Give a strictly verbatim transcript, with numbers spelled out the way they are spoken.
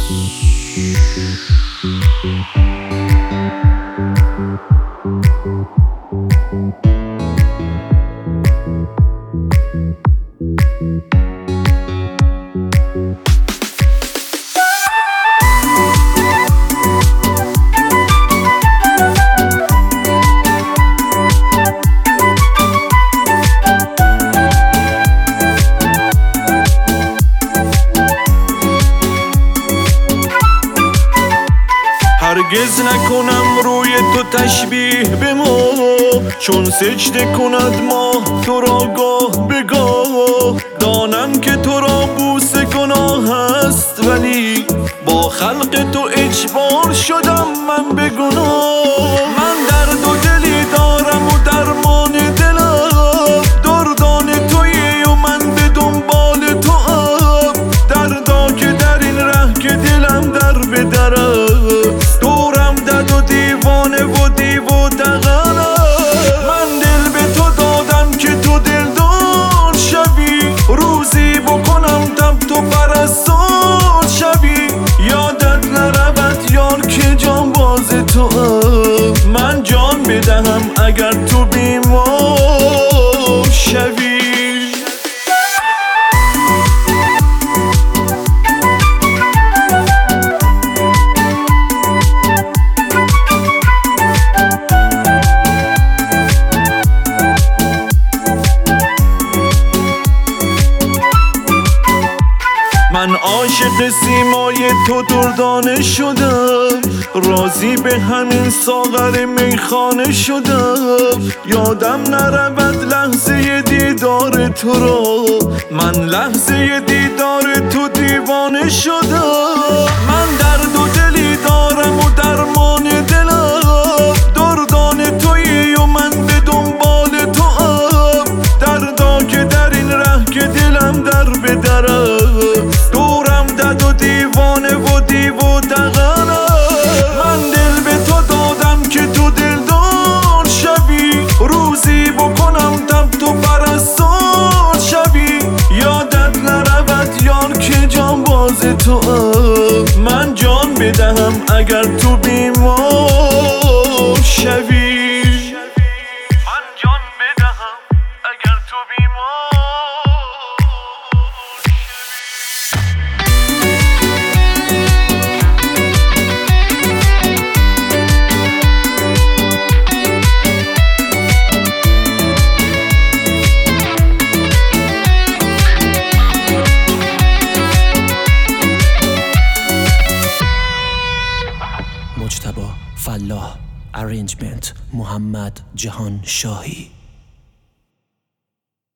هرگز نکنم روی تو تشبیه به ما، چون سجده کند ماه تو را گاه به گاه. دانم که تو را بوسه گناه است، ولی با خلق تو اجبار شدم من به گناه. من درد و دلی دارم و درمان دلم دردان تویی و من به دنبال تو ام. دردا که در این ره که دلم در به در است، دورم دد و دیوانه و دیو و دغنم. من دل به تو دادم که تو دلدار شوی، روزی بکنم تب تو پرستار شوی. یادت نرود یار که جان باز تو ام. من جان بدهم اگر تو بیمار شوی. من عاشق سیمای تو دردانه شدم، راضی به همین ساغر میخانه شدم. یادم نرود لحظه دیدار تو را، من لحظه دیدار تو دیوانه شدم. من درد و دلی دارم و درمان دلم دردان تویی و من به دنبال تو ام. دردا که در این ره که دلم در به در است، دورم دد و دیوانه و دیو و دغنم. من دل به تو دادم که تو دلدار شوی، روزی بکنم تب تو پرستار شوی. یادت نرود یار که جان باز تو ام. من جان بدهم اگر تو بیمار شوی. من جان بدهم اگر تو بیمار. مجتبی فلاح، ارنجمنت محمد جهان شاهی.